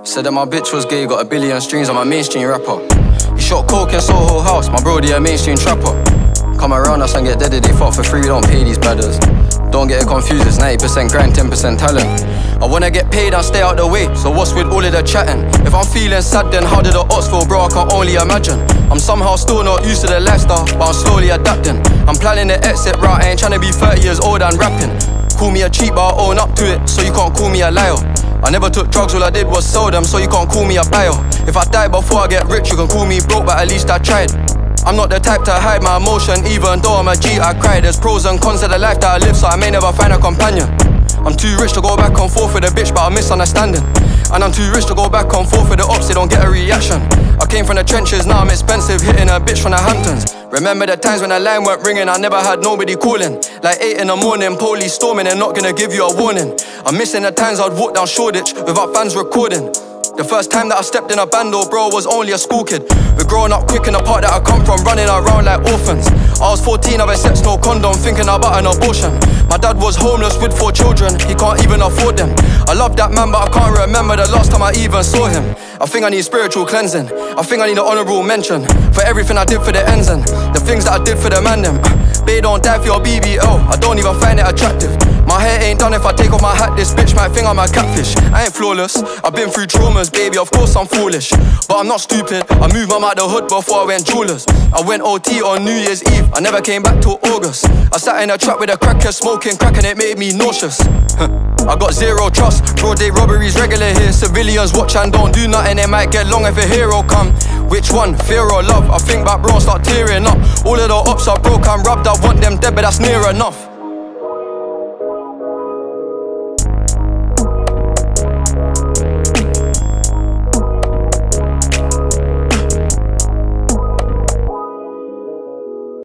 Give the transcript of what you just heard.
Said that my bitch was gay, got 1 billion streams, I'm a mainstream rapper. He shot coke in Soho House, my brody a mainstream trapper. Come around us and get deaded, they fuck for free, we don't pay these badders. Don't get it confused, it's 90% grind, 10% talent. I wanna get paid and stay out the way, so what's with all of the chatting? If I'm feeling sad, then how did the odds feel, bro? I can only imagine. I'm somehow still not used to the lifestyle, but I'm slowly adapting. I'm planning the exit route, I ain't trying to be 30 years old and rapping. Call me a cheat, but I'll own up to it, so you can't call me a liar. I never took drugs, all I did was sell them, so you can't call me a buyer. If I die before I get rich, you can call me broke, but at least I tried. I'm not the type to hide my emotion, even though I'm a G, I cry. There's pros and cons to the life that I live, so I may never find a companion. I'm too rich to go back and forth with a bitch, but I'm misunderstanding. And I'm too rich to go back and forth with the ops, they don't get a reaction. I came from the trenches, now I'm expensive, hitting a bitch from the Hamptons. Remember the times when the line weren't ringing, I never had nobody calling. Like 8 in the morning, police storming, they're not gonna give you a warning. I'm missing the times I'd walk down Shoreditch without fans recording. The first time that I stepped in a bando, bro, was only a school kid. We're growing up quick in the part that I come from, running around like orphans. I was 14, I've had sex, no condom, thinking about an abortion. My dad was homeless with 4 children, he can't even afford them. I love that man, but I can't remember the last time I even saw him. I think I need spiritual cleansing, I think I need an honourable mention for everything I did for the ends and the things that I did for the man them. Babe, don't die for your BBL, I don't even find it attractive. My hair ain't done, if I take off my hat, this bitch might think I'm a catfish. I ain't flawless, I've been through traumas, baby, of course I'm foolish. But I'm not stupid, I moved mum out the hood before I went jewelers. I went OT on New Year's Eve, I never came back till August. I sat in a trap with a cracker, smoking crack and it made me nauseous. I got zero trust, broad day robberies regular here. Civilians watch and don't do nothing, they might get long if a hero come. Which one, fear or love? I think back bro and start tearing up. All of the ops are broke and robbed, I want them dead but that's near enough.